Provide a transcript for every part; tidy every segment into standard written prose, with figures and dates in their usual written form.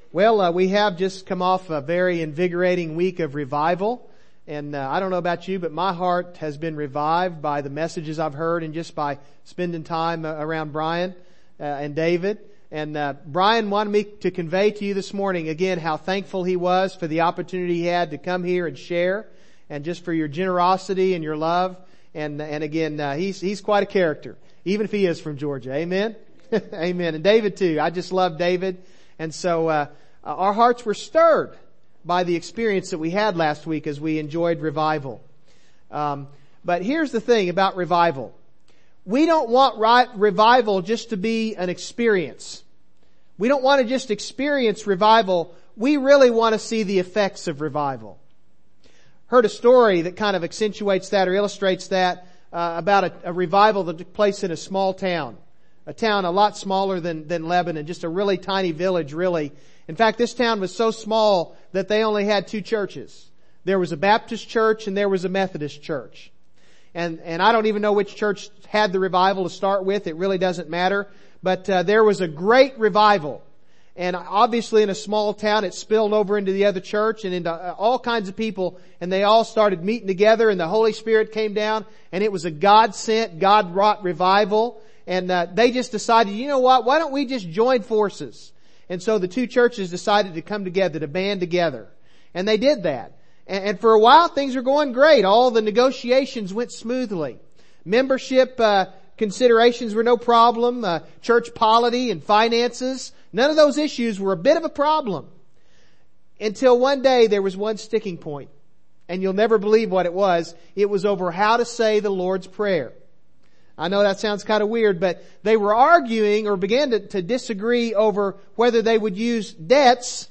Well, we have just come off a very invigorating week of revival. And I don't know about you, but my heart has been revived by the messages I've heard and just by spending time around Brian and David. And Brian wanted me to convey to you this morning, again, how thankful he was for the opportunity he had to come here and share, and just for your generosity and your love. And again, he's quite a character, even if he is from Georgia. Amen? Amen. And David too. I just love David. And so our hearts were stirred by the experience that we had last week as we enjoyed revival. But here's the thing about revival. We don't want revival just to be an experience. We don't want to just experience revival. We really want to see the effects of revival. Heard a story that kind of accentuates that or illustrates that about a revival that took place in a small town. A town a lot smaller than Lebanon, just a really tiny village, really. In fact, this town was so small that they only had two churches. There was a Baptist church and there was a Methodist church. And I don't even know which church had the revival to start with. It really doesn't matter. But there was a great revival. And obviously in a small town, it spilled over into the other church and into all kinds of people. And they all started meeting together and the Holy Spirit came down. And it was a God-sent, God-wrought revival. And they just decided, you know what, why don't we just join forces? And so the two churches decided to come together, to band together. And they did that. And for a while things were going great. All the negotiations went smoothly. Membership considerations were no problem. Church polity and finances, none of those issues were a bit of a problem. Until one day there was one sticking point. And you'll never believe what it was. It was over how to say the Lord's Prayer. I know that sounds kind of weird, but they were arguing or began to disagree over whether they would use debts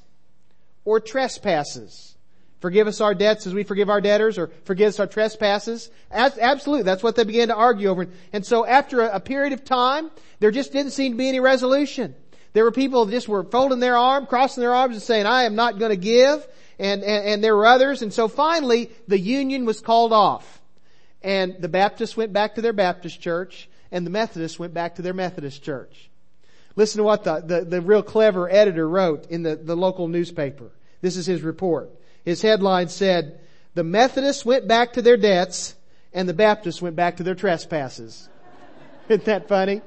or trespasses. Forgive us our debts as we forgive our debtors, or forgive us our trespasses. Absolutely, that's what they began to argue over. And so after a period of time, there just didn't seem to be any resolution. There were people that just were folding their arms, crossing their arms and saying, I am not going to give. And there were others. And so finally, the union was called off. And the Baptists went back to their Baptist church, and the Methodists went back to their Methodist church. Listen to what the real clever editor wrote in the local newspaper. This is his report. His headline said, the Methodists went back to their debts, and the Baptists went back to their trespasses. Isn't that funny?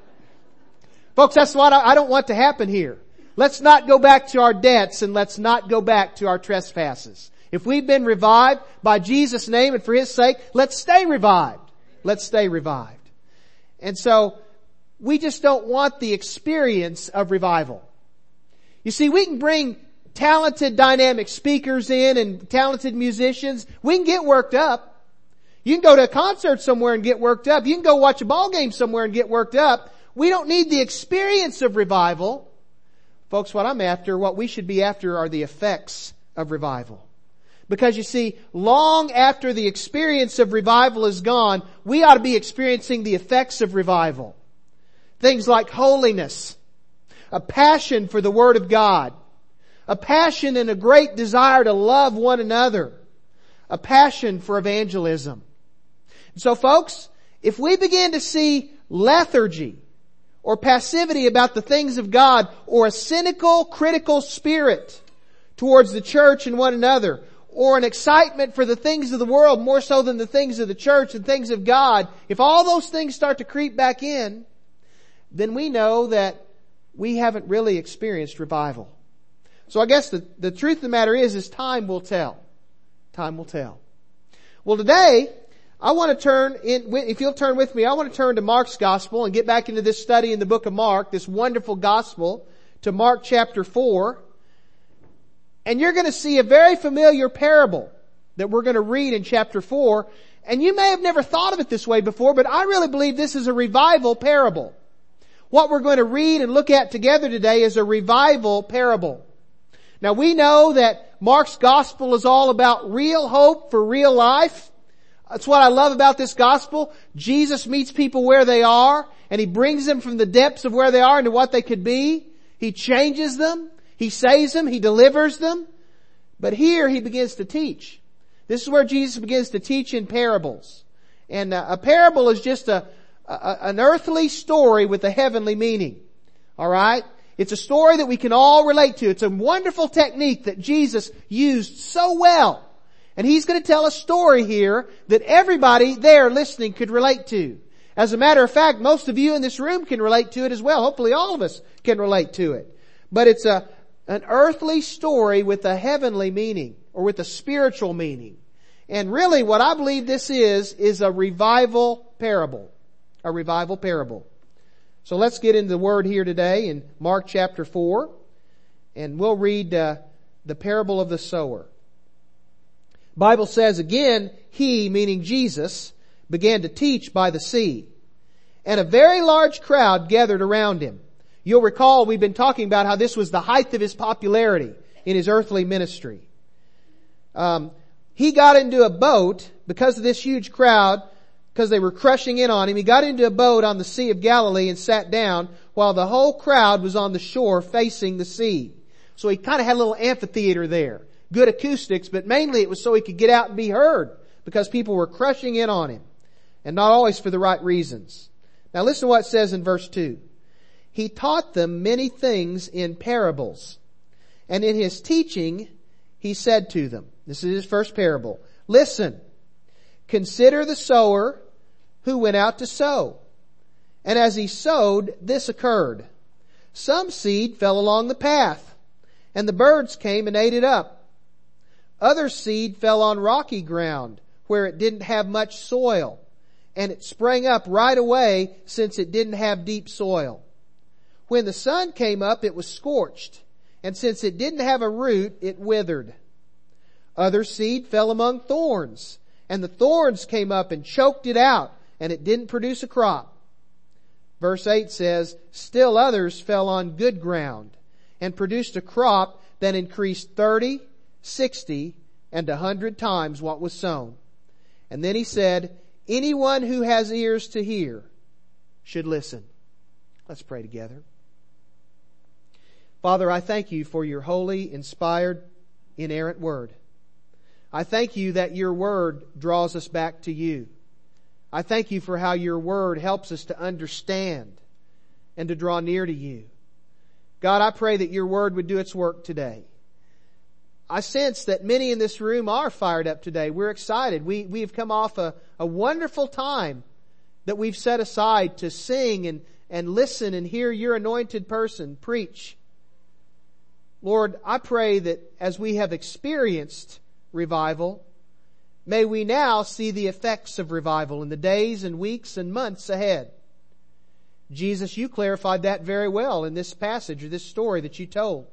Folks, that's what I don't want to happen here. Let's not go back to our debts, and let's not go back to our trespasses. If we've been revived by Jesus' name and for His sake, let's stay revived. Let's stay revived. And so, we just don't want the experience of revival. You see, we can bring talented, dynamic speakers in and talented musicians. We can get worked up. You can go to a concert somewhere and get worked up. You can go watch a ball game somewhere and get worked up. We don't need the experience of revival. Folks, what we should be after are the effects of revival. Because you see, long after the experience of revival is gone, we ought to be experiencing the effects of revival. Things like holiness, a passion for the Word of God, a passion and a great desire to love one another, a passion for evangelism. And so folks, if we begin to see lethargy or passivity about the things of God, or a cynical, critical spirit towards the church and one another, or an excitement for the things of the world more so than the things of the church and things of God, if all those things start to creep back in, then we know that we haven't really experienced revival. So I guess the truth of the matter is time will tell. Time will tell. Well, today, I want to turn in, if you'll turn with me, I want to turn to Mark's Gospel and get back into this study in the book of Mark, this wonderful Gospel, to Mark chapter 4. And you're going to see a very familiar parable that we're going to read in chapter 4. And you may have never thought of it this way before, but I really believe this is a revival parable. What we're going to read and look at together today is a revival parable. Now we know that Mark's Gospel is all about real hope for real life. That's what I love about this Gospel. Jesus meets people where they are, and He brings them from the depths of where they are into what they could be. He changes them. He saves them. He delivers them. But here He begins to teach. This is where Jesus begins to teach in parables. And a parable is just an earthly story with a heavenly meaning. Alright? It's a story that we can all relate to. It's a wonderful technique that Jesus used so well. And He's going to tell a story here that everybody there listening could relate to. As a matter of fact, most of you in this room can relate to it as well. Hopefully all of us can relate to it. But it's an earthly story with a heavenly meaning, or with a spiritual meaning. And really what I believe this is a revival parable. A revival parable. So let's get into the Word here today in Mark chapter 4. And we'll read the parable of the sower. Bible says, again, He, meaning Jesus, began to teach by the sea. And a very large crowd gathered around Him. You'll recall we've been talking about how this was the height of His popularity in His earthly ministry. He got into a boat because of this huge crowd, because they were crushing in on Him. He got into a boat on the Sea of Galilee and sat down while the whole crowd was on the shore facing the sea. So He kind of had a little amphitheater there. Good acoustics, but mainly it was so He could get out and be heard, because people were crushing in on Him, and not always for the right reasons. Now listen to what it says in verse 2. He taught them many things in parables, and in His teaching He said to them, this is His first parable, listen, consider the sower who went out to sow. And as he sowed, this occurred. Some seed fell along the path, and the birds came and ate it up. Other seed fell on rocky ground, where it didn't have much soil, and it sprang up right away since it didn't have deep soil. When the sun came up, it was scorched, and since it didn't have a root, it withered. Other seed fell among thorns, and the thorns came up and choked it out, and it didn't produce a crop. Verse 8 says, still others fell on good ground, and produced a crop that increased 30, 60, and 100 times what was sown. And then He said, anyone who has ears to hear should listen. Let's pray together. Father, I thank You for Your holy, inspired, inerrant Word. I thank You that Your Word draws us back to You. I thank You for how Your Word helps us to understand and to draw near to You. God, I pray that Your Word would do its work today. I sense that many in this room are fired up today. We're excited. We have come off a wonderful time that we've set aside to sing and listen and hear Your anointed person preach. Lord, I pray that as we have experienced revival, may we now see the effects of revival in the days and weeks and months ahead. Jesus, You clarified that very well in this passage or this story that You told.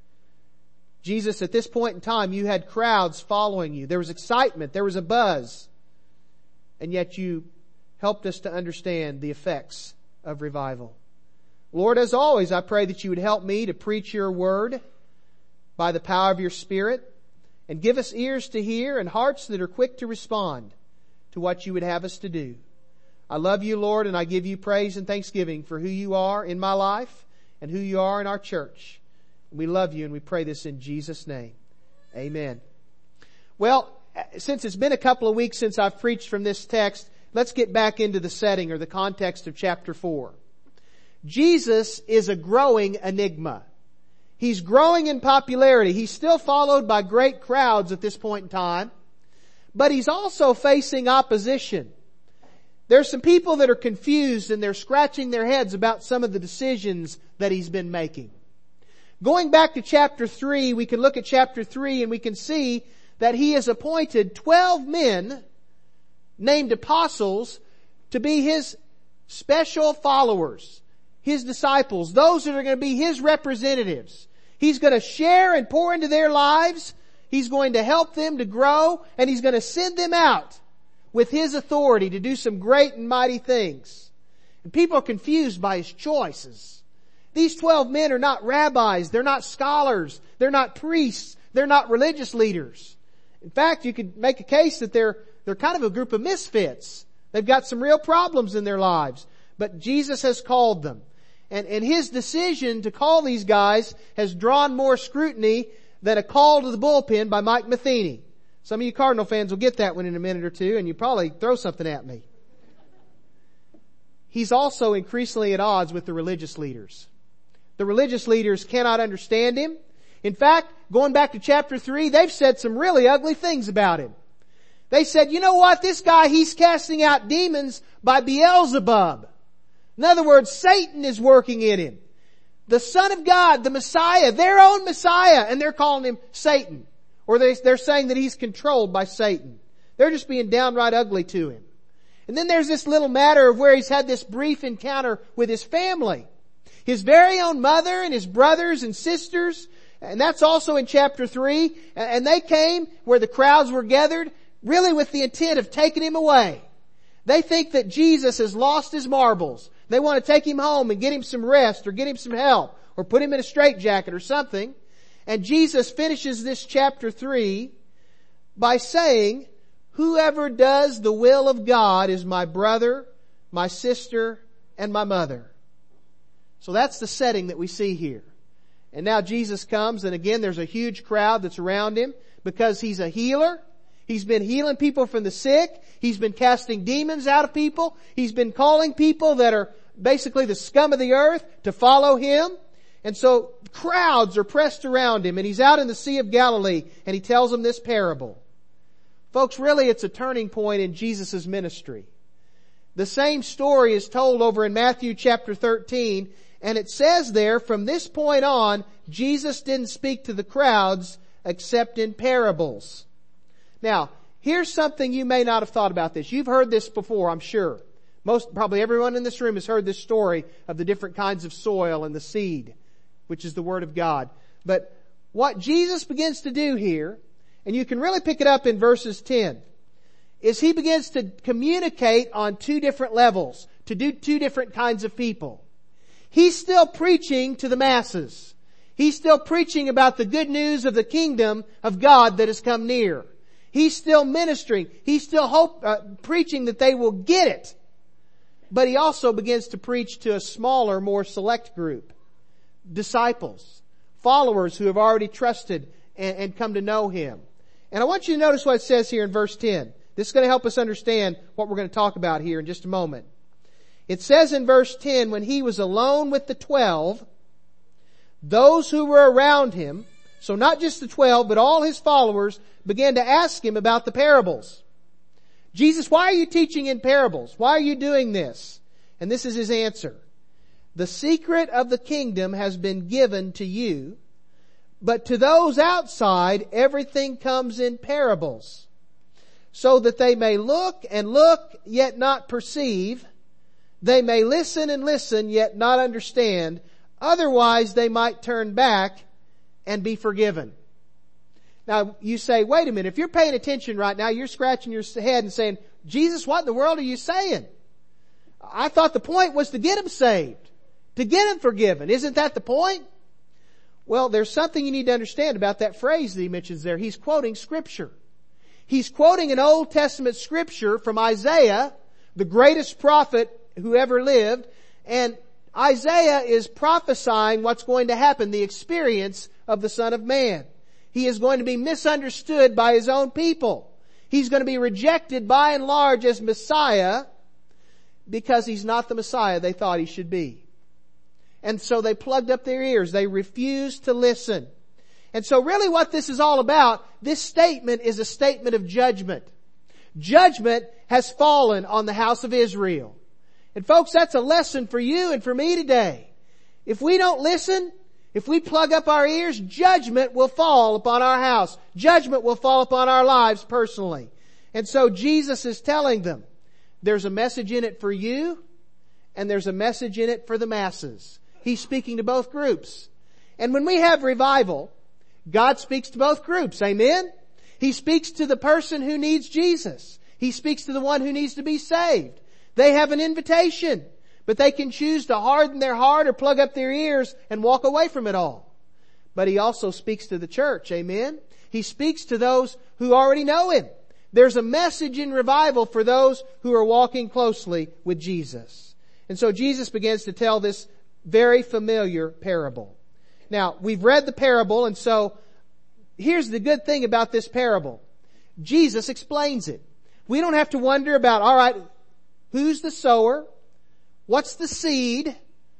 Jesus, at this point in time, You had crowds following You. There was excitement. There was a buzz. And yet You helped us to understand the effects of revival. Lord, as always, I pray that You would help me to preach Your Word by the power of Your Spirit, and give us ears to hear and hearts that are quick to respond to what You would have us to do. I love You, Lord, and I give You praise and thanksgiving for who You are in my life and who You are in our church. We love You and we pray this in Jesus' name. Amen. Well, since it's been a couple of weeks since I've preached from this text, let's get back into the setting or the context of chapter 4. Jesus is a growing enigma. He's growing in popularity. He's still followed by great crowds at this point in time, but He's also facing opposition. There's some people that are confused and they're scratching their heads about some of the decisions that He's been making. Going back to chapter 3, we can look at chapter 3 and we can see that He has appointed 12 men named apostles to be His special followers, His disciples, those that are going to be His representatives. He's going to share and pour into their lives. He's going to help them to grow, and He's going to send them out with His authority to do some great and mighty things. And people are confused by His choices. These 12 men are not rabbis. They're not scholars. They're not priests. They're not religious leaders. In fact, you could make a case that they're kind of a group of misfits. They've got some real problems in their lives. But Jesus has called them. And His decision to call these guys has drawn more scrutiny than a call to the bullpen by Mike Matheny. Some of you Cardinal fans will get that one in a minute or two, and you probably throw something at me. He's also increasingly at odds with the religious leaders. The religious leaders cannot understand him. In fact, going back to chapter 3, they've said some really ugly things about him. They said, you know what, this guy, he's casting out demons by Beelzebub. In other words, Satan is working in him. The Son of God, the Messiah, their own Messiah, and they're calling him Satan. Or they're saying that he's controlled by Satan. They're just being downright ugly to him. And then there's this little matter of where he's had this brief encounter with his family. His very own mother and his brothers and sisters, and that's also in chapter 3, and they came where the crowds were gathered, really with the intent of taking him away. They think that Jesus has lost his marbles. They want to take him home and get him some rest or get him some help or put him in a straitjacket or something. And Jesus finishes this chapter 3 by saying, whoever does the will of God is my brother, my sister, and my mother. So that's the setting that we see here. And now Jesus comes, and again there's a huge crowd that's around him because he's a healer. He's been healing people from the sick. He's been casting demons out of people. He's been calling people that are basically the scum of the earth to follow him. And so crowds are pressed around him, and he's out in the Sea of Galilee, and he tells them this parable. Folks, really it's a turning point in Jesus' ministry. The same story is told over in Matthew chapter 13, and it says there, from this point on, Jesus didn't speak to the crowds except in parables. Now, here's something you may not have thought about this. You've heard this before, I'm sure. Probably everyone in this room has heard this story of the different kinds of soil and the seed, which is the Word of God. But what Jesus begins to do here, and you can really pick it up in verses 10, is he begins to communicate on two different levels, to do two different kinds of people. He's still preaching to the masses. He's still preaching about the good news of the kingdom of God that has come near. He's still ministering. He's still preaching that they will get it. But he also begins to preach to a smaller, more select group. Disciples. Followers who have already trusted and come to know him. And I want you to notice what it says here in verse 10. This is going to help us understand what we're going to talk about here in just a moment. It says in verse 10, when he was alone with the 12, those who were around him, so not just the 12, but all his followers, began to ask him about the parables. Jesus, why are you teaching in parables? Why are you doing this? And this is his answer. The secret of the kingdom has been given to you, but to those outside, everything comes in parables, so that they may look and look, yet not perceive. They may listen and listen, yet not understand. Otherwise, they might turn back and be forgiven. Now, you say, wait a minute, if you're paying attention right now, you're scratching your head and saying, Jesus, what in the world are you saying? I thought the point was to get them saved, to get them forgiven. Isn't that the point? Well, there's something you need to understand about that phrase that he mentions there. He's quoting Scripture. He's quoting an Old Testament Scripture from Isaiah, the greatest prophet who ever lived, and Isaiah is prophesying what's going to happen, the experience of the Son of Man. He is going to be misunderstood by his own people. He's going to be rejected by and large as Messiah because he's not the Messiah they thought he should be. And so they plugged up their ears. They refused to listen. And so really what this is all about, this statement is a statement of judgment. Judgment has fallen on the house of Israel. And folks, that's a lesson for you and for me today. If we don't listen, if we plug up our ears, judgment will fall upon our house. Judgment will fall upon our lives personally. And so Jesus is telling them, there's a message in it for you, and there's a message in it for the masses. He's speaking to both groups. And when we have revival, God speaks to both groups. Amen? He speaks to the person who needs Jesus. He speaks to the one who needs to be saved. They have an invitation, but they can choose to harden their heart or plug up their ears and walk away from it all. But he also speaks to the church. Amen? He speaks to those who already know him. There's a message in revival for those who are walking closely with Jesus. And so Jesus begins to tell this very familiar parable. Now, we've read the parable, and so here's the good thing about this parable. Jesus explains it. We don't have to wonder about, all right, who's the sower? What's the seed?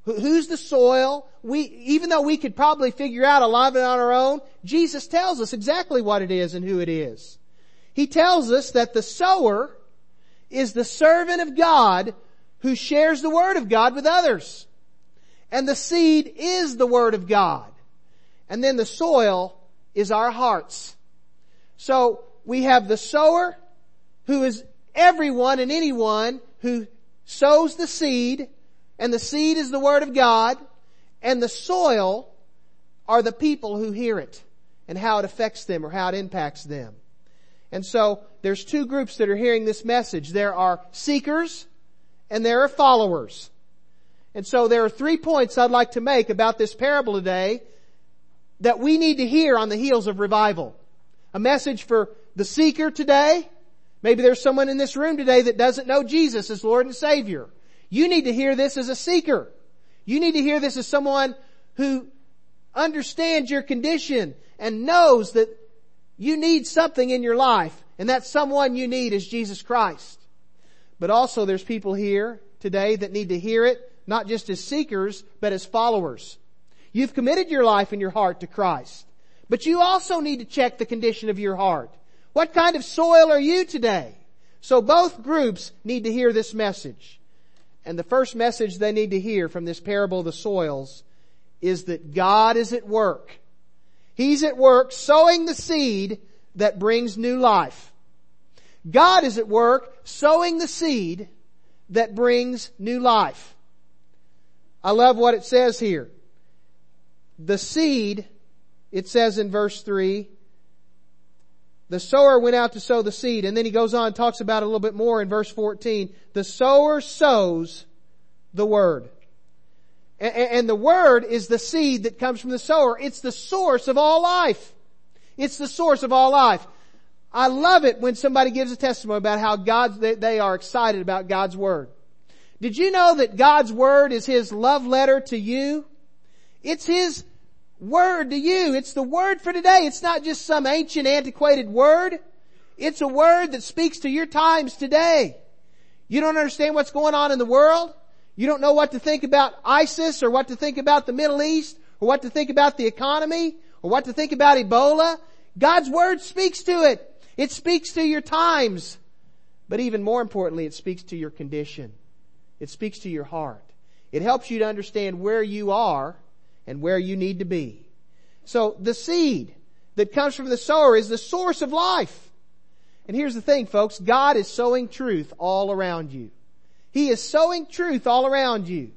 Who's the soil? Even though we could probably figure out a lot of it on our own, Jesus tells us exactly what it is and who it is. He tells us that the sower is the servant of God who shares the Word of God with others. And the seed is the Word of God. And then the soil is our hearts. So we have the sower, who is everyone and anyone who sows the seed, and the seed is the Word of God, and the soil are the people who hear it and how it affects them or how it impacts them. And so there's two groups that are hearing this message. There are seekers and there are followers. And so there are 3 points I'd like to make about this parable today that we need to hear on the heels of revival. A message for the seeker today. Maybe there's someone in this room today that doesn't know Jesus as Lord and Savior. You need to hear this as a seeker. You need to hear this as someone who understands your condition and knows that you need something in your life, and that someone you need is Jesus Christ. But also there's people here today that need to hear it, not just as seekers, but as followers. You've committed your life and your heart to Christ. But you also need to check the condition of your heart. What kind of soil are you today? So both groups need to hear this message. And the first message they need to hear from this parable of the soils is that God is at work. He's at work sowing the seed that brings new life. God is at work sowing the seed that brings new life. I love what it says here. The seed, it says in verse 3, the sower went out to sow the seed. And then he goes on and talks about it a little bit more in verse 14. The sower sows the word. And the word is the seed that comes from the sower. It's the source of all life. It's the source of all life. I love it when somebody gives a testimony about how they are excited about God's word. Did you know that God's word is His love letter to you? It's His word to you. It's the word for today. It's not just some ancient, antiquated word. It's a word that speaks to your times today. You don't understand what's going on in the world? You don't know what to think about ISIS or what to think about the Middle East or what to think about the economy or what to think about Ebola. God's word speaks to it. It speaks to your times. But even more importantly, it speaks to your condition. It speaks to your heart. It helps you to understand where you are and where you need to be. So the seed that comes from the sower is the source of life. And here's the thing, folks. God is sowing truth all around you. He is sowing truth all around you.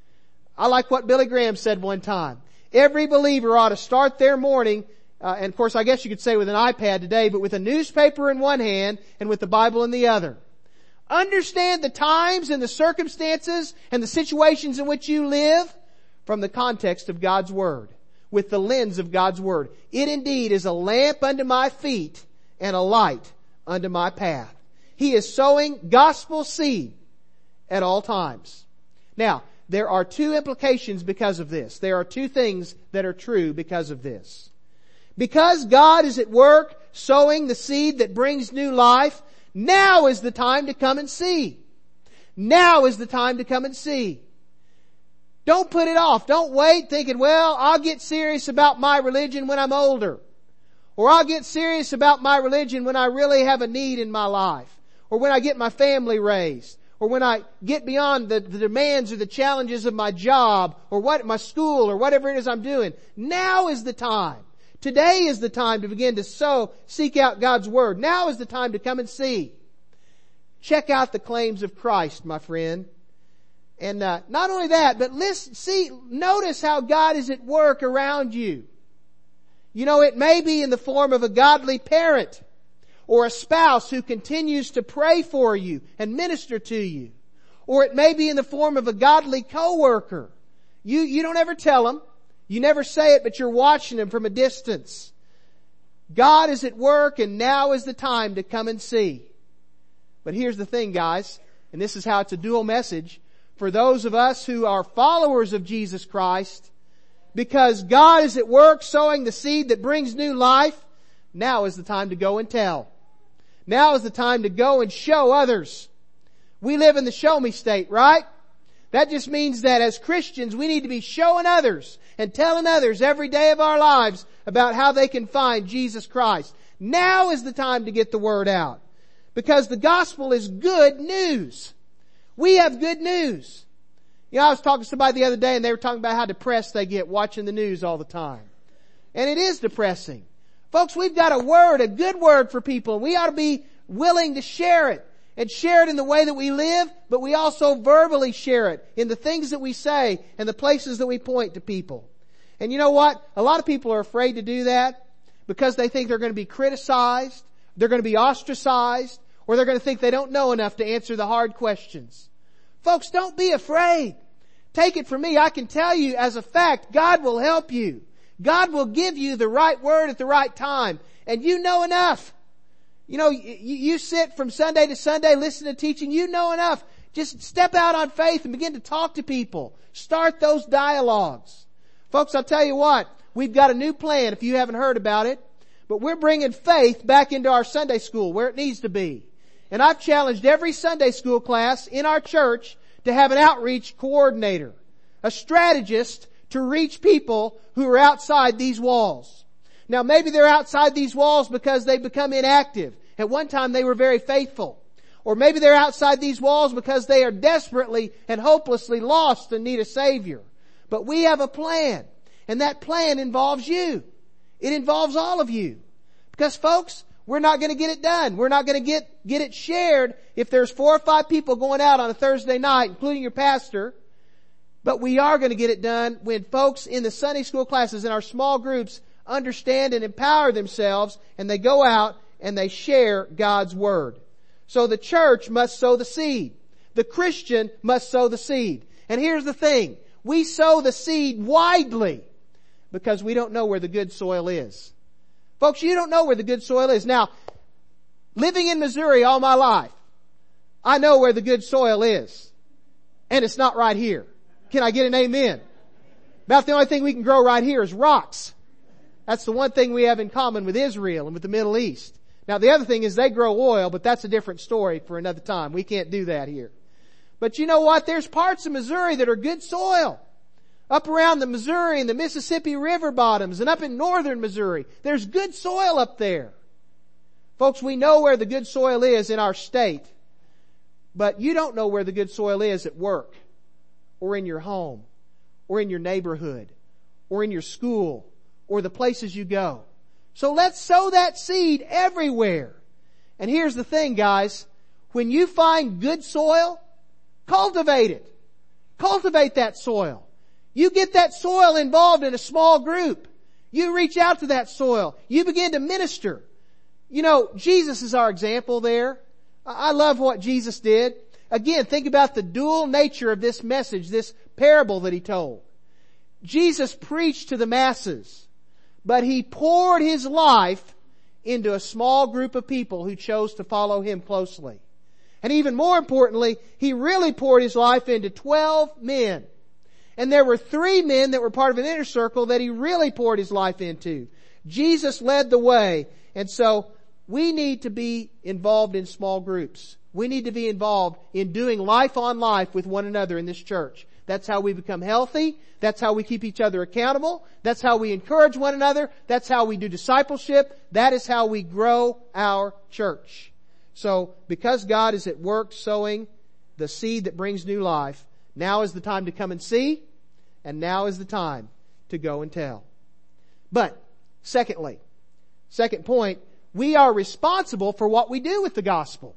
I like what Billy Graham said one time. Every believer ought to start their morning, and of course I guess you could say with an iPad today, but with a newspaper in one hand and with the Bible in the other. Understand the times and the circumstances and the situations in which you live from the context of God's Word, with the lens of God's Word. It indeed is a lamp unto my feet and a light unto my path. He is sowing gospel seed at all times. Now, there are two implications because of this. There are two things that are true because of this. Because God is at work sowing the seed that brings new life, now is the time to come and see. Now is the time to come and see. Don't put it off. Don't wait thinking, well, I'll get serious about my religion when I'm older. Or I'll get serious about my religion when I really have a need in my life. Or when I get my family raised. Or when I get beyond the demands or the challenges of my job or my school or whatever it is I'm doing. Now is the time. Today is the time to begin to seek out God's Word. Now is the time to come and see. Check out the claims of Christ, my friend. And not only that, but notice how God is at work around you. You know, it may be in the form of a godly parent or a spouse who continues to pray for you and minister to you. Or it may be in the form of a godly coworker. You don't ever tell them. You never say it, but you're watching them from a distance. God is at work, and now is the time to come and see. But here's the thing, guys, and this is how it's a dual message. For those of us who are followers of Jesus Christ, because God is at work sowing the seed that brings new life, now is the time to go and tell. Now is the time to go and show others. We live in the show me state, right? That just means that as Christians, we need to be showing others and telling others every day of our lives about how they can find Jesus Christ. Now is the time to get the word out. Because the gospel is good news. We have good news. You know, I was talking to somebody the other day and they were talking about how depressed they get watching the news all the time. And it is depressing. Folks, we've got a word, a good word for people, and we ought to be willing to share it. And share it in the way that we live, but we also verbally share it in the things that we say and the places that we point to people. And you know what? A lot of people are afraid to do that because they think they're going to be criticized, they're going to be ostracized, or they're going to think they don't know enough to answer the hard questions. Folks, don't be afraid. Take it from me. I can tell you as a fact, God will help you. God will give you the right word at the right time. And you know enough. You know, you sit from Sunday to Sunday, listen to teaching, you know enough. Just step out on faith and begin to talk to people. Start those dialogues. Folks, I'll tell you what, we've got a new plan if you haven't heard about it. But we're bringing faith back into our Sunday school where it needs to be. And I've challenged every Sunday school class in our church to have an outreach coordinator, a strategist to reach people who are outside these walls. Now maybe they're outside these walls because they've become inactive. At one time they were very faithful. Or maybe they're outside these walls because they are desperately and hopelessly lost and need a Savior. But we have a plan. And that plan involves you. It involves all of you. Because folks, we're not going to get it done. We're not going to get it shared if there's 4 or 5 people going out on a Thursday night, including your pastor. But we are going to get it done when folks in the Sunday school classes in our small groups understand and empower themselves, and they go out and they share God's Word. So the church must sow the seed. The Christian must sow the seed. And here's the thing. We sow the seed widely because we don't know where the good soil is. Folks, you don't know where the good soil is. Now, living in Missouri all my life, I know where the good soil is. And it's not right here. Can I get an amen? About the only thing we can grow right here is rocks. That's the one thing we have in common with Israel and with the Middle East. Now the other thing is they grow oil, but that's a different story for another time. We can't do that here. But you know what? There's parts of Missouri that are good soil. Up around the Missouri and the Mississippi River bottoms and up in northern Missouri, there's good soil up there. Folks, we know where the good soil is in our state, but you don't know where the good soil is at work or in your home or in your neighborhood or in your school or the places you go. So let's sow that seed everywhere. And here's the thing, guys. When you find good soil, cultivate it. Cultivate that soil. You get that soil involved in a small group. You reach out to that soil. You begin to minister. You know, Jesus is our example there. I love what Jesus did. Again, think about the dual nature of this message, this parable that He told. Jesus preached to the masses, but He poured His life into a small group of people who chose to follow Him closely. And even more importantly, He really poured His life into 12 men. And there were 3 men that were part of an inner circle that He really poured His life into. Jesus led the way. And so we need to be involved in small groups. We need to be involved in doing life on life with one another in this church. That's how we become healthy. That's how we keep each other accountable. That's how we encourage one another. That's how we do discipleship. That is how we grow our church. So, because God is at work sowing the seed that brings new life, now is the time to come and see, and now is the time to go and tell. But, secondly, second point, we are responsible for what we do with the gospel.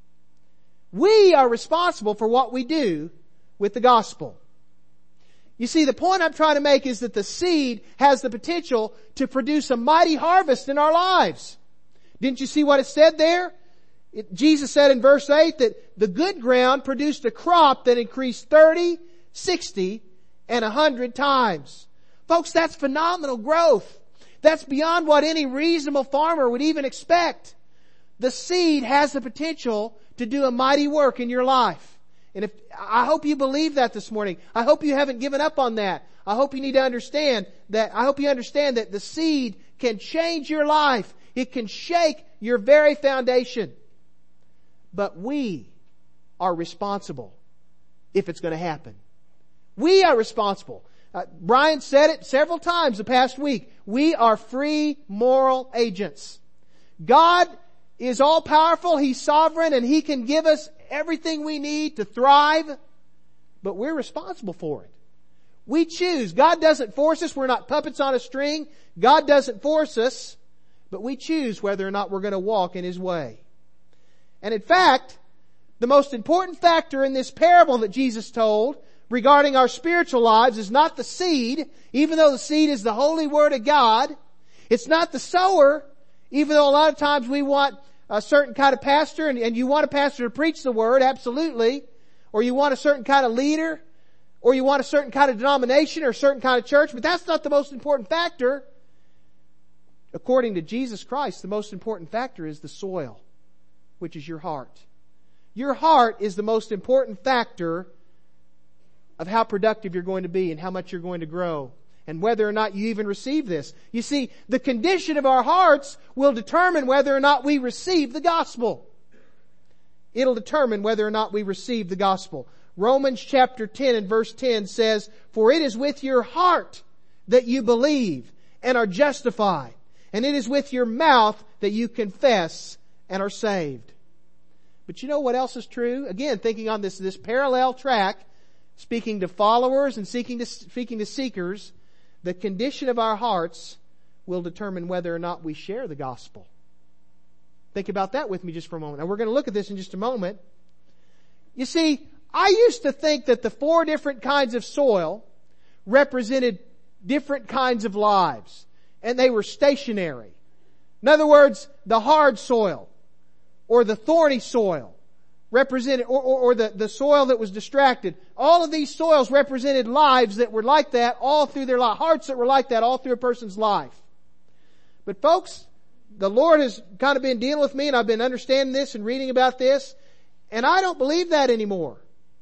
We are responsible for what we do with the gospel. You see, the point I'm trying to make is that the seed has the potential to produce a mighty harvest in our lives. Didn't you see what it said there? Jesus said in verse 8 that the good ground produced a crop that increased 30, 60, and 100 times. Folks, that's phenomenal growth. That's beyond what any reasonable farmer would even expect. The seed has the potential to do a mighty work in your life. And I hope you believe that this morning. I hope you haven't given up on that. I hope you understand that the seed can change your life. It can shake your very foundation. But we are responsible if it's going to happen. We are responsible. Brian said it several times the past week. We are free moral agents. God is all powerful. He's sovereign and He can give us everything we need to thrive, but we're responsible for it. We choose. God doesn't force us. We're not puppets on a string. God doesn't force us, but we choose whether or not we're going to walk in His way. And in fact, the most important factor in this parable that Jesus told regarding our spiritual lives is not the seed, even though the seed is the holy Word of God. It's not the sower, even though a lot of times we want a certain kind of pastor, and you want a pastor to preach the Word, absolutely. Or you want a certain kind of leader, or you want a certain kind of denomination or a certain kind of church, but that's not the most important factor. According to Jesus Christ, the most important factor is the soil, which is your heart. Your heart is the most important factor of how productive you're going to be and how much you're going to grow and whether or not you even receive this. You see, the condition of our hearts will determine whether or not we receive the gospel. It'll determine whether or not we receive the gospel. Romans chapter 10 and verse 10 says, "For it is with your heart that you believe and are justified, and it is with your mouth that you confess and are saved." But you know what else is true? Again, thinking on this parallel track, speaking to followers and speaking to seekers, the condition of our hearts will determine whether or not we share the gospel. Think about that with me just for a moment. Now we're going to look at this in just a moment. You see, I used to think that the 4 different kinds of soil represented different kinds of lives, and they were stationary. In other words, the hard soil or the thorny soil represented, or the soil that was distracted. All of these soils represented lives that were like that all through their life, hearts that were like that all through a person's life. But folks, the Lord has kind of been dealing with me, and I've been understanding this and reading about this, and I don't believe that anymore.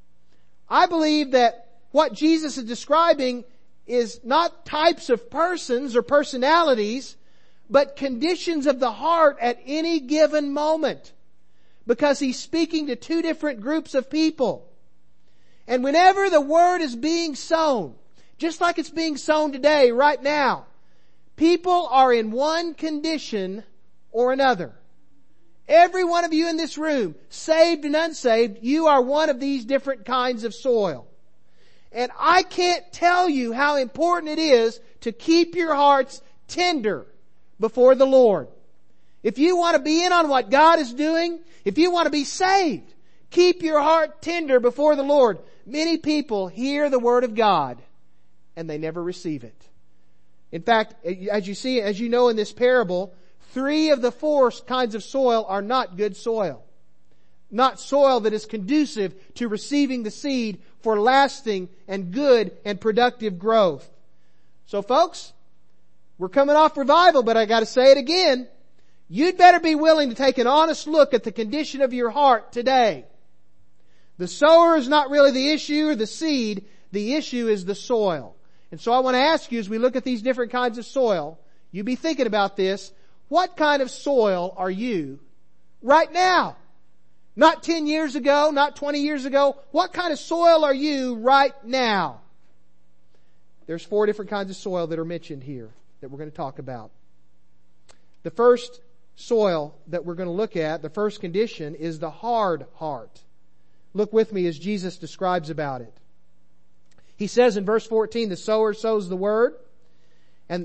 I believe that what Jesus is describing is not types of persons or personalities, but conditions of the heart at any given moment. Because He's speaking to 2 different groups of people. And whenever the Word is being sown, just like it's being sown today, right now, people are in one condition or another. Every one of you in this room, saved and unsaved, you are one of these different kinds of soil. And I can't tell you how important it is to keep your hearts tender before the Lord. If you want to be in on what God is doing, if you want to be saved, keep your heart tender before the Lord. Many people hear the Word of God and they never receive it. In fact, as you know in this parable, 3 of the 4 kinds of soil are not good soil. Not soil that is conducive to receiving the seed for lasting and good and productive growth. So folks, we're coming off revival, but I gotta say it again. You'd better be willing to take an honest look at the condition of your heart today. The sower is not really the issue or the seed. The issue is the soil. And so I want to ask you, as we look at these different kinds of soil, you be thinking about this. What kind of soil are you right now? Not 10 years ago, not 20 years ago. What kind of soil are you right now? There's 4 different kinds of soil that are mentioned here that we're going to talk about. The first soil that we're going to look at, the first condition, is the hard heart. Look with me as Jesus describes about it. He says in verse 14, the sower sows the word, and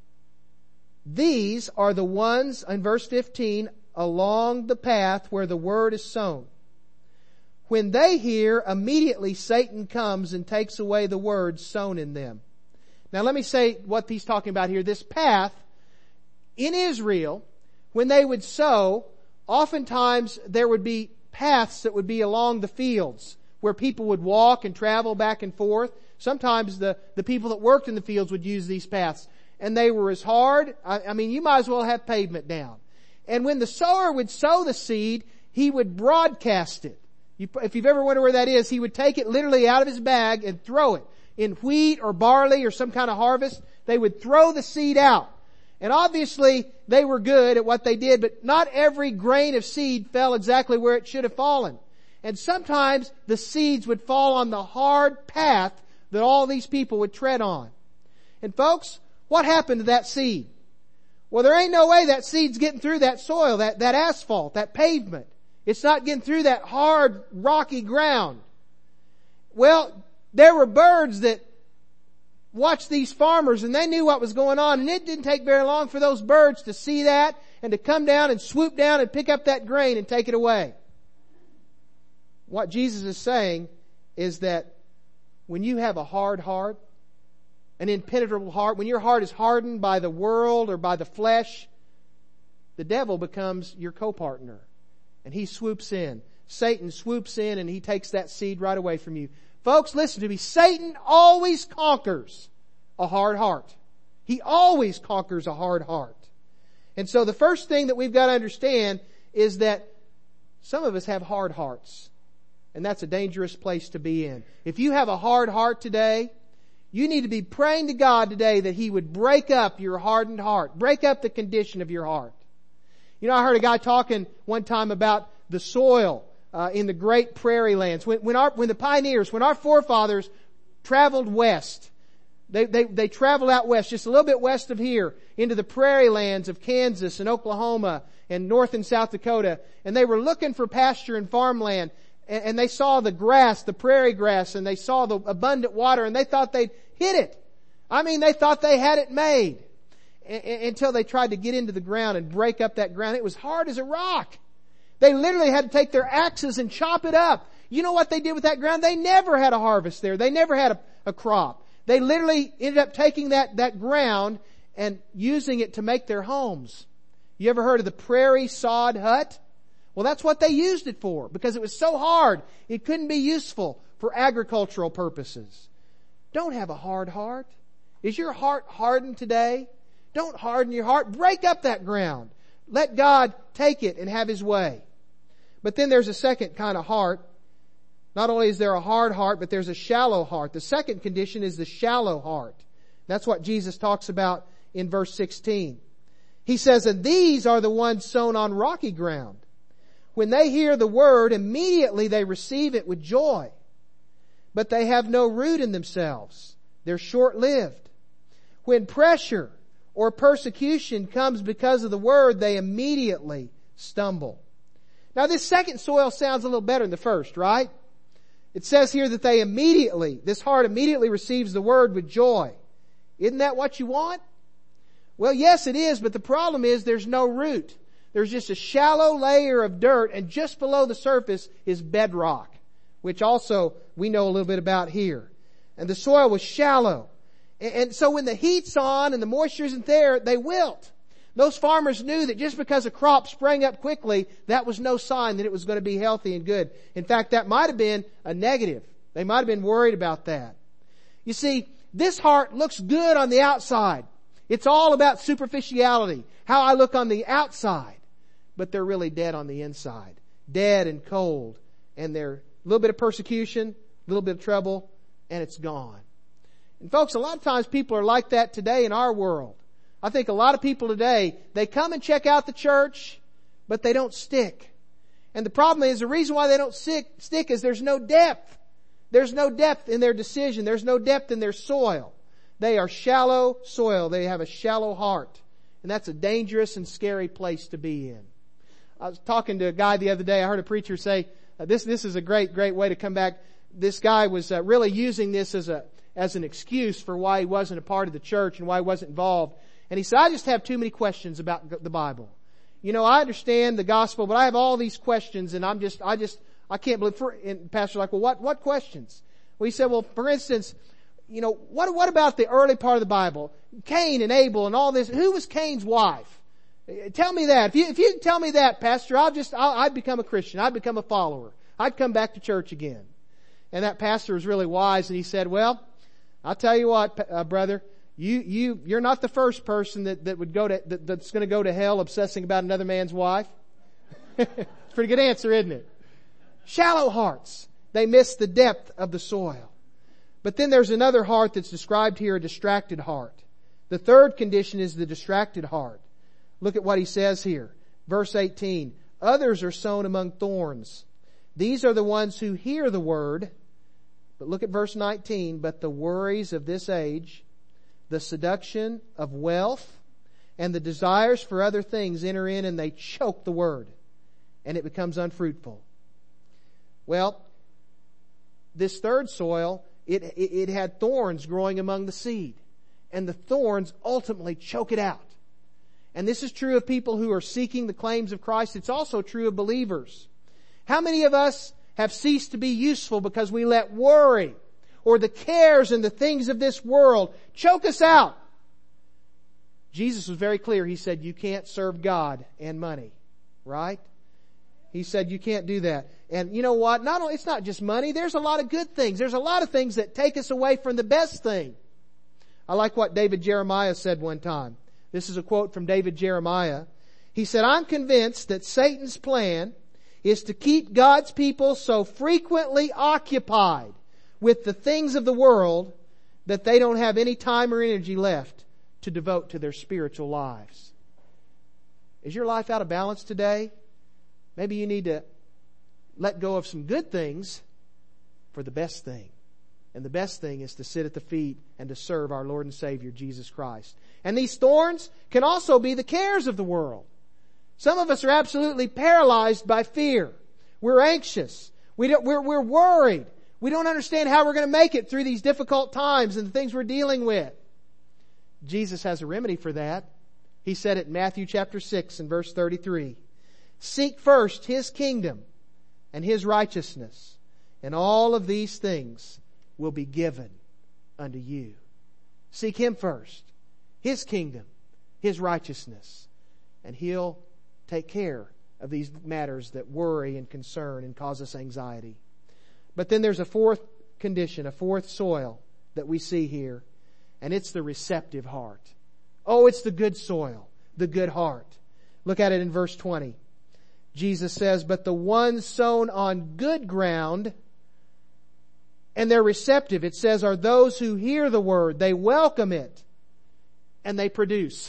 these are the ones, in verse 15, along the path where the word is sown. When they hear, immediately Satan comes and takes away the word sown in them. Now let me say what he's talking about here. This path, in Israel, when they would sow, oftentimes there would be paths that would be along the fields where people would walk and travel back and forth. Sometimes the people that worked in the fields would use these paths. And they were as hard, I mean, you might as well have pavement down. And when the sower would sow the seed, he would broadcast it. If you've ever wondered where that is, he would take it literally out of his bag and throw it. In wheat or barley or some kind of harvest, they would throw the seed out. And obviously, they were good at what they did, but not every grain of seed fell exactly where it should have fallen. And sometimes the seeds would fall on the hard path, that all these people would tread on. And folks, what happened to that seed? Well, there ain't no way that seed's getting through that soil, that asphalt, that pavement. It's not getting through that hard, rocky ground. Well, there were birds that watched these farmers, and they knew what was going on, and it didn't take very long for those birds to see that and to come down and swoop down and pick up that grain and take it away. What Jesus is saying is that when you have a hard heart, an impenetrable heart, when your heart is hardened by the world or by the flesh, the devil becomes your co-partner. And he swoops in. Satan swoops in and he takes that seed right away from you. Folks, listen to me. Satan always conquers a hard heart. He always conquers a hard heart. And so the first thing that we've got to understand is that some of us have hard hearts. And that's a dangerous place to be in. If you have a hard heart today, you need to be praying to God today that He would break up your hardened heart. Break up the condition of your heart. You know, I heard a guy talking one time about the soil in the great prairie lands. When the pioneers, when our forefathers traveled west, they traveled out west, just a little bit west of here, into the prairie lands of Kansas and Oklahoma and North and South Dakota, and they were looking for pasture and farmland, and they saw the grass, the prairie grass, and they saw the abundant water, and they thought they'd hit it. I mean, they thought they had it made. Until they tried to get into the ground and break up that ground. It was hard as a rock. They literally had to take their axes and chop it up. You know what they did with that ground? They never had a harvest there. They never had a crop. They literally ended up taking that ground and using it to make their homes. You ever heard of the prairie sod hut? Well, that's what they used it for, because it was so hard. It couldn't be useful for agricultural purposes. Don't have a hard heart. Is your heart hardened today? Don't harden your heart. Break up that ground. Let God take it and have His way. But then there's a second kind of heart. Not only is there a hard heart, but there's a shallow heart. The second condition is the shallow heart. That's what Jesus talks about in verse 16. He says, and these are the ones sown on rocky ground. When they hear the word, immediately they receive it with joy. But they have no root in themselves. They're short-lived. When pressure or persecution comes because of the word, they immediately stumble. Now this second soil sounds a little better than the first, right? It says here that this heart immediately receives the word with joy. Isn't that what you want? Well, yes it is, but the problem is there's no root. There's just a shallow layer of dirt, and just below the surface is bedrock, which also we know a little bit about here. And the soil was shallow. And so when the heat's on and the moisture isn't there, they wilt. Those farmers knew that just because a crop sprang up quickly, that was no sign that it was going to be healthy and good. In fact, that might have been a negative. They might have been worried about that. You see, this heart looks good on the outside. It's all about superficiality, how I look on the outside. But they're really dead on the inside. Dead and cold. And they're a little bit of persecution, a little bit of trouble, and it's gone. And folks, a lot of times people are like that today in our world. I think a lot of people today, they come and check out the church, but they don't stick. And the problem is, the reason why they don't stick is there's no depth. There's no depth in their decision. There's no depth in their soil. They are shallow soil. They have a shallow heart. And that's a dangerous and scary place to be in. I was talking to a guy the other day. I heard a preacher say, this is a great way to come back. This guy was really using this as an excuse for why he wasn't a part of the church and why he wasn't involved. And he said, I just have too many questions about the Bible. You know, I understand the gospel, but I have all these questions, and I can't believe. And pastor's like, well, what questions? Well, he said, well, for instance, you know, what about the early part of the Bible? Cain and Abel and all this. Who was Cain's wife? Tell me that. If you tell me that, Pastor, I'd become a Christian. I'd become a follower. I'd come back to church again. And that pastor was really wise, and he said, well, I'll tell you what, brother, you're not the first person that's going to go to hell obsessing about another man's wife. Pretty good answer, isn't it? Shallow hearts. They miss the depth of the soil. But then there's another heart that's described here, a distracted heart. The third condition is the distracted heart. Look at what he says here. Verse 18. Others are sown among thorns. These are the ones who hear the word, But look at verse 19. But the worries of this age, the seduction of wealth, and the desires for other things enter in and they choke the word, and it becomes unfruitful. Well, this third soil, it had thorns growing among the seed, and the thorns ultimately choke it out. And this is true of people who are seeking the claims of Christ. It's also true of believers. How many of us have ceased to be useful because we let worry or the cares and the things of this world choke us out? Jesus was very clear. He said, you can't serve God and money. Right? He said you can't do that. And you know what? Not only, it's not just money. There's a lot of good things. There's a lot of things that take us away from the best thing. I like what David Jeremiah said one time. This is a quote from David Jeremiah. He said, I'm convinced that Satan's plan is to keep God's people so frequently occupied with the things of the world that they don't have any time or energy left to devote to their spiritual lives. Is your life out of balance today? Maybe you need to let go of some good things for the best thing. And the best thing is to sit at the feet and to serve our Lord and Savior, Jesus Christ. And these thorns can also be the cares of the world. Some of us are absolutely paralyzed by fear. We're anxious. We're worried. We don't understand how we're going to make it through these difficult times and the things we're dealing with. Jesus has a remedy for that. He said it in Matthew chapter 6 and verse 33. Seek first His kingdom and His righteousness, and all of these things will be given unto you. Seek Him first, His kingdom, His righteousness, and He'll take care of these matters that worry and concern and cause us anxiety. But then there's a fourth condition, a fourth soil that we see here, and it's the receptive heart. Oh, it's the good soil, the good heart. Look at it in verse 20. Jesus says, but the ones sown on good ground, and they're receptive, it says, are those who hear the word, they welcome it, and they produce.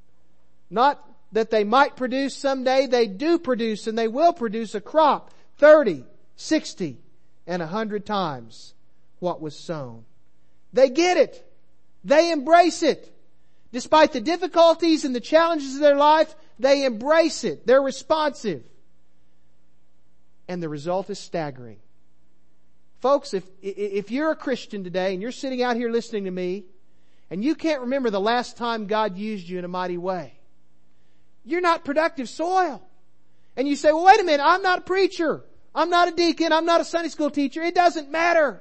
Not that they might produce someday, they do produce, and they will produce a crop 30, 60, and 100 times what was sown. They get it. They embrace it. Despite the difficulties and the challenges of their life, they embrace it. They're responsive. And the result is staggering. Folks, if you're a Christian today and you're sitting out here listening to me and you can't remember the last time God used you in a mighty way, you're not productive soil. And you say, well, wait a minute, I'm not a preacher. I'm not a deacon. I'm not a Sunday school teacher. It doesn't matter.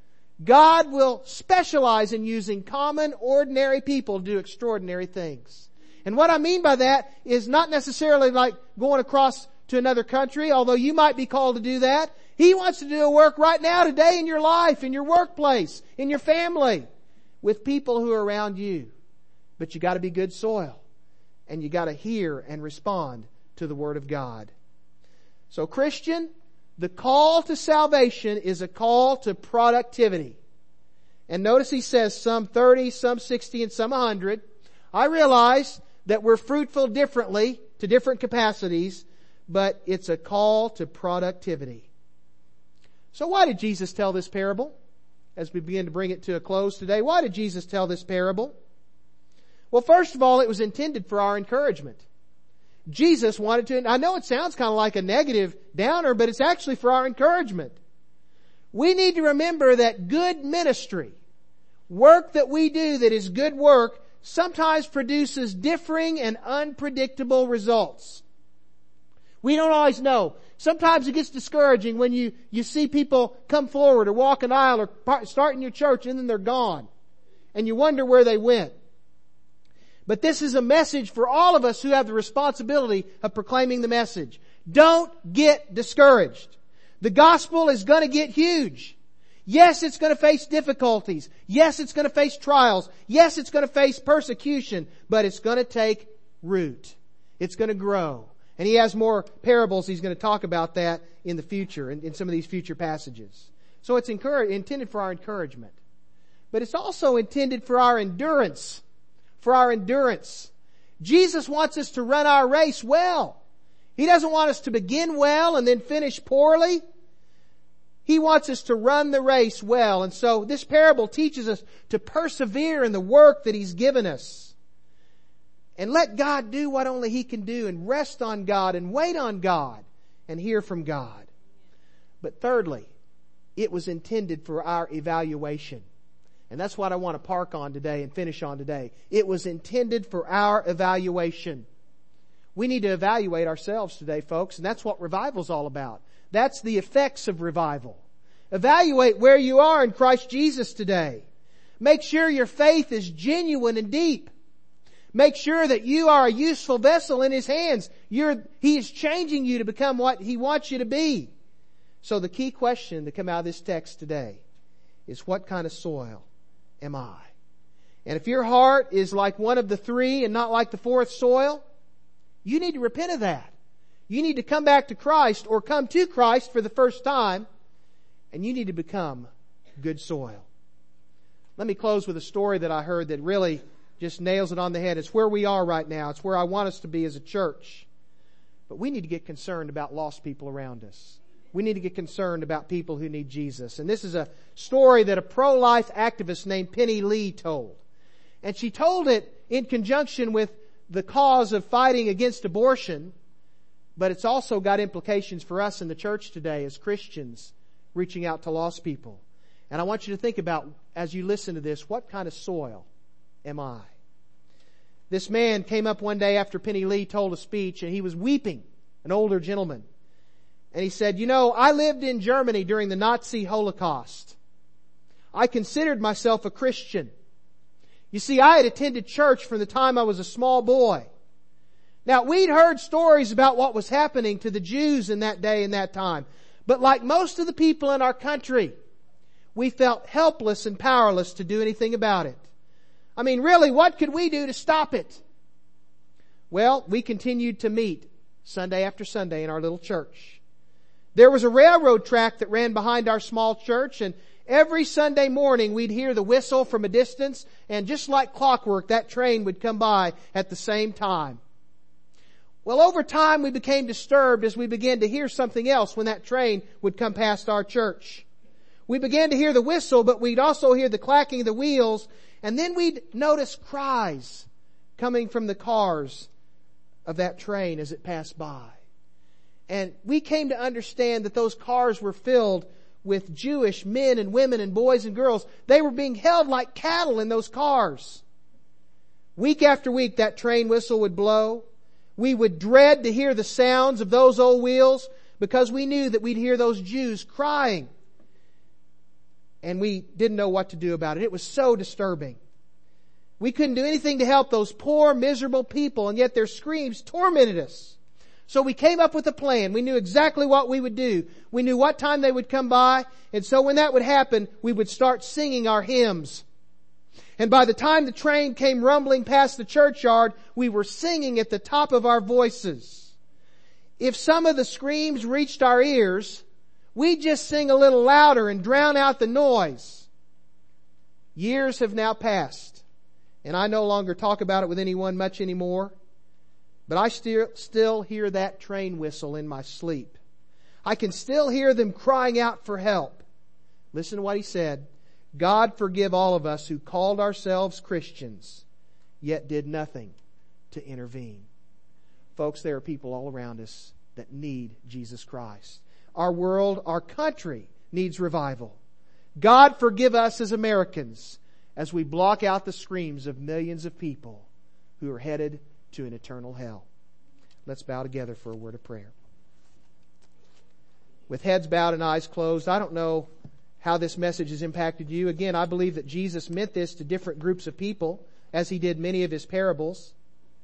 God will specialize in using common, ordinary people to do extraordinary things. And what I mean by that is not necessarily like going across to another country, although you might be called to do that. He wants to do a work right now, today, in your life, in your workplace, in your family, with people who are around you. But you got to be good soil. And you got to hear and respond to the Word of God. So Christian, the call to salvation is a call to productivity. And notice he says some 30, some 60, and some 100. I realize that we're fruitful differently to different capacities, but it's a call to productivity. So why did Jesus tell this parable? As we begin to bring it to a close today, why did Jesus tell this parable? Well, first of all, it was intended for our encouragement. Jesus wanted to, I know it sounds kind of like a negative downer, but it's actually for our encouragement. We need to remember that good ministry, work that we do that is good work, sometimes produces differing and unpredictable results. We don't always know. Sometimes it gets discouraging when you see people come forward or walk an aisle or start in your church and then they're gone. And you wonder where they went. But this is a message for all of us who have the responsibility of proclaiming the message. Don't get discouraged. The gospel is going to get huge. Yes, it's going to face difficulties. Yes, it's going to face trials. Yes, it's going to face persecution. But it's going to take root. It's going to grow. And he has more parables. He's going to talk about that in the future, in some of these future passages. So it's intended for our encouragement. But it's also intended for our endurance. For our endurance. Jesus wants us to run our race well. He doesn't want us to begin well and then finish poorly. He wants us to run the race well. And so this parable teaches us to persevere in the work that He's given us. And let God do what only He can do, and rest on God and wait on God and hear from God. But thirdly, it was intended for our evaluation. And that's what I want to park on today and finish on today. It was intended for our evaluation. We need to evaluate ourselves today, folks, and that's what revival's all about. That's the effects of revival. Evaluate where you are in Christ Jesus today. Make sure your faith is genuine and deep. Make sure that you are a useful vessel in His hands. He is changing you to become what He wants you to be. So the key question to come out of this text today is, what kind of soil am I? And if your heart is like one of the three and not like the fourth soil, you need to repent of that. You need to come back to Christ, or come to Christ for the first time, and you need to become good soil. Let me close with a story that I heard that really just nails it on the head. It's where we are right now. It's where I want us to be as a church. But we need to get concerned about lost people around us. We need to get concerned about people who need Jesus. And this is a story that a pro-life activist named Penny Lee told. And she told it in conjunction with the cause of fighting against abortion, but it's also got implications for us in the church today as Christians reaching out to lost people. And I want you to think about, as you listen to this, what kind of soil am I? This man came up one day after Penny Lee told a speech, and he was weeping, an older gentleman. And he said, I lived in Germany during the Nazi Holocaust. I considered myself a Christian. You see, I had attended church from the time I was a small boy. Now, we'd heard stories about what was happening to the Jews in that day and that time. But like most of the people in our country, we felt helpless and powerless to do anything about it. I mean, really, what could we do to stop it? Well, we continued to meet Sunday after Sunday in our little church. There was a railroad track that ran behind our small church, and every Sunday morning we'd hear the whistle from a distance, and just like clockwork, that train would come by at the same time. Well, over time we became disturbed as we began to hear something else when that train would come past our church. We began to hear the whistle, but we'd also hear the clacking of the wheels, and then we'd notice cries coming from the cars of that train as it passed by. And we came to understand that those cars were filled with Jewish men and women and boys and girls. They were being held like cattle in those cars. Week after week, that train whistle would blow. We would dread to hear the sounds of those old wheels because we knew that we'd hear those Jews crying. And we didn't know what to do about it. It was so disturbing. We couldn't do anything to help those poor, miserable people, and yet their screams tormented us. So we came up with a plan. We knew exactly what we would do. We knew what time they would come by. And so when that would happen, we would start singing our hymns. And by the time the train came rumbling past the churchyard, we were singing at the top of our voices. If some of the screams reached our ears, we'd just sing a little louder and drown out the noise. Years have now passed, and I no longer talk about it with anyone much anymore. But I still hear that train whistle in my sleep. I can still hear them crying out for help. Listen to what he said. God forgive all of us who called ourselves Christians, yet did nothing to intervene. Folks, there are people all around us that need Jesus Christ. Our world, our country needs revival. God forgive us as Americans as we block out the screams of millions of people who are headed to an eternal hell. Let's bow together for a word of prayer. With heads bowed and eyes closed, I don't know how this message has impacted you. Again, I believe that Jesus meant this to different groups of people, as He did many of His parables.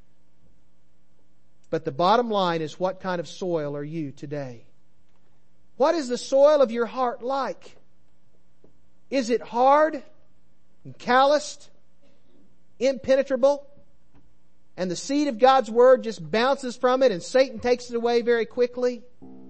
But the bottom line is, what kind of soil are you today? What is the soil of your heart like? Is it hard and calloused, impenetrable? And the seed of God's Word just bounces from it and Satan takes it away very quickly?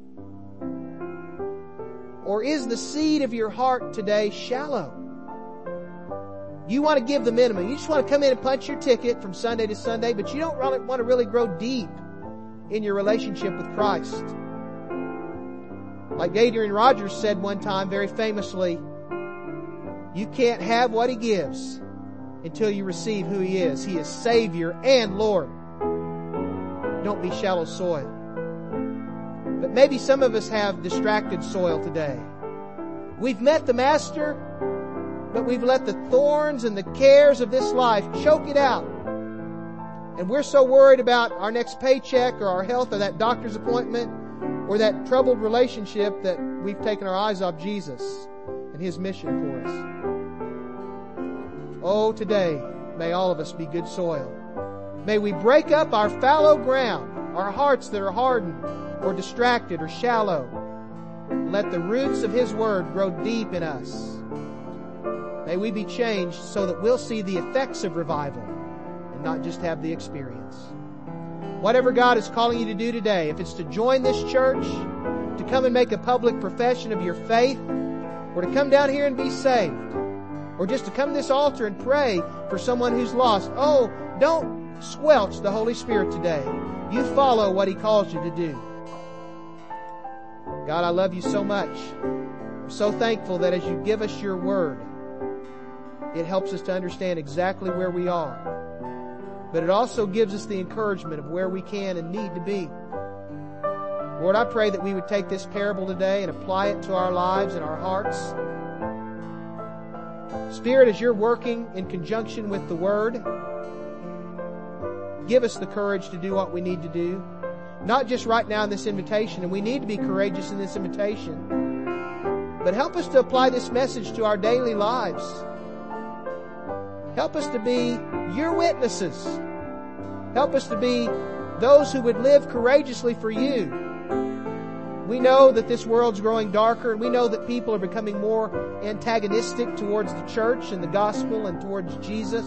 Or is the seed of your heart today shallow? You want to give the minimum. You just want to come in and punch your ticket from Sunday to Sunday, but you don't really want to really grow deep in your relationship with Christ. Like Adrian Rogers said one time very famously, you can't have what He gives until you receive who He is. He is Savior and Lord. Don't be shallow soil. But maybe some of us have distracted soil today. We've met the Master, but we've let the thorns and the cares of this life choke it out. And we're so worried about our next paycheck or our health or that doctor's appointment or that troubled relationship that we've taken our eyes off Jesus and His mission for us. Oh, today, may all of us be good soil. May we break up our fallow ground, our hearts that are hardened or distracted or shallow. Let the roots of His Word grow deep in us. May we be changed so that we'll see the effects of revival and not just have the experience. Whatever God is calling you to do today, if it's to join this church, to come and make a public profession of your faith, or to come down here and be saved, or just to come to this altar and pray for someone who's lost, oh, don't squelch the Holy Spirit today. You follow what He calls you to do. God, I love You so much. I'm so thankful that as You give us Your Word, it helps us to understand exactly where we are. But it also gives us the encouragement of where we can and need to be. Lord, I pray that we would take this parable today and apply it to our lives and our hearts. Spirit, as You're working in conjunction with the Word, give us the courage to do what we need to do. Not just right now in this invitation, and we need to be courageous in this invitation, but help us to apply this message to our daily lives. Help us to be Your witnesses. Help us to be those who would live courageously for You. We know that this world's growing darker, and we know that people are becoming more antagonistic towards the church and the gospel and towards Jesus.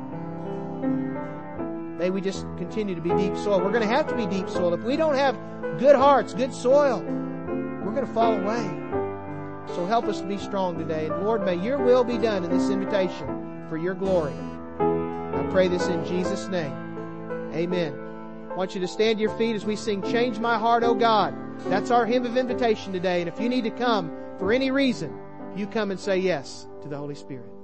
May we just continue to be deep soil. We're going to have to be deep soil. If we don't have good hearts, good soil, we're going to fall away. So help us to be strong today. And Lord, may Your will be done in this invitation for Your glory. I pray this in Jesus' name. Amen. I want you to stand to your feet as we sing Change My Heart, O God. That's our hymn of invitation today. And if you need to come for any reason, you come and say yes to the Holy Spirit.